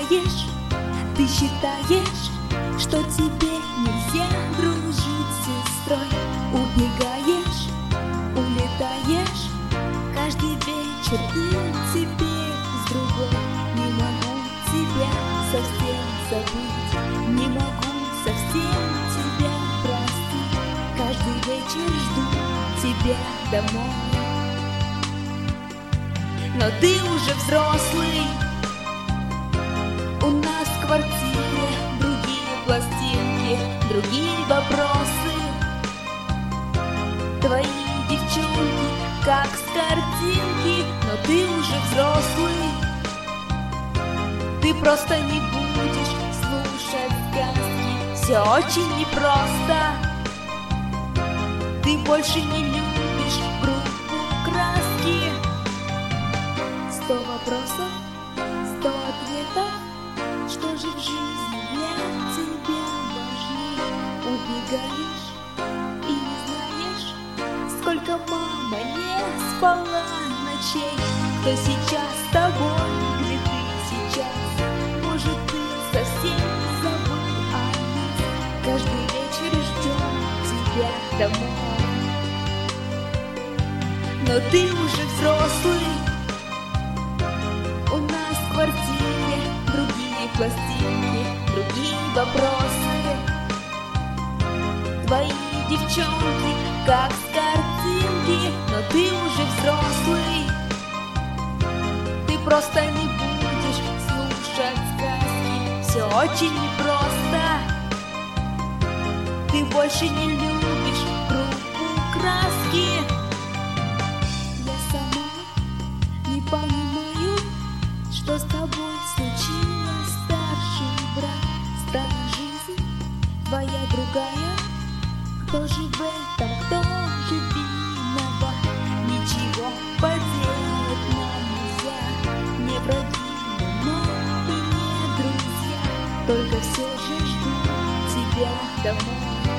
знаешь, ты считаешь, что тебе нельзя дружить с сестрой. Убегаешь, улетаешь, каждый вечер ты теперь с другой. Не могу тебя совсем забыть, не могу совсем тебя простить. Каждый вечер жду тебя домой. Но ты уже взрослый, у нас в квартире другие пластинки, другие вопросы. Твои девчонки как с картинки, но ты уже взрослый. Ты просто не будешь слушать сказки, все очень непросто. Ты больше не любишь группу «Краски». 100 вопросов, 100 ответов. Что же в жизни для тебя важнее? Убегаешь и не знаешь, сколько мама не спала ночей. Кто сейчас с тобой, где ты сейчас? Может, ты совсем забыл о нас? Каждый вечер ждем тебя домой. Но ты уже взрослый, у нас в квартире другие пластинки, другие вопросы. Твои девчонки как с картинки, но ты уже взрослый. Ты просто не будешь слушать сказки, все очень непросто. Ты больше не любишь группу «Краски». Я сама не понимаю, что с тобой случилось, старший брат. Стала жизнь твоя другая. Кто же в этом, кто же виноват? Ничего поделать нам нельзя. Не враги, но и не друзья. Только все же жду тебя домой.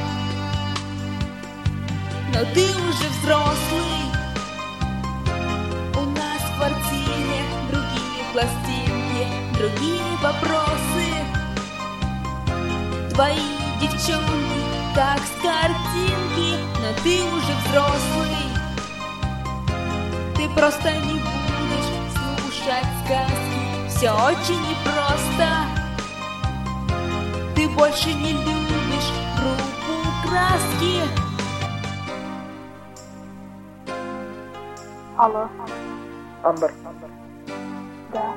Но ты уже взрослый, у нас в квартире другие пластинки, другие вопросы. Твои девчонки как с картинки, но ты уже взрослый. Ты просто не будешь слушать сказки, все очень непросто. Ты больше не любишь группу «Краски». Алло. Амбер, Да.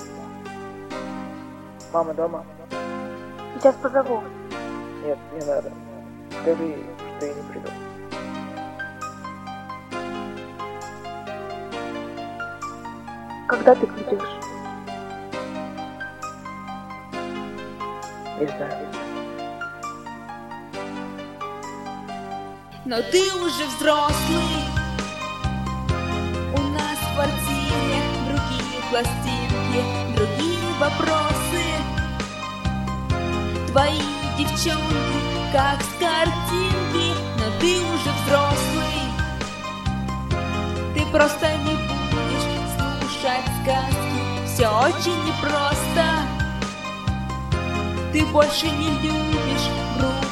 мама дома? Сейчас позову. Нет, не надо. Скажи ей, что я не приду. Когда ты придешь? Не знаю. Но ты уже взрослый, у нас в квартире другие пластинки, другие вопросы. Твои девчонки как с картинки, но ты уже взрослый. Ты просто не будешь слушать сказки, все очень непросто. Ты больше не любишь группу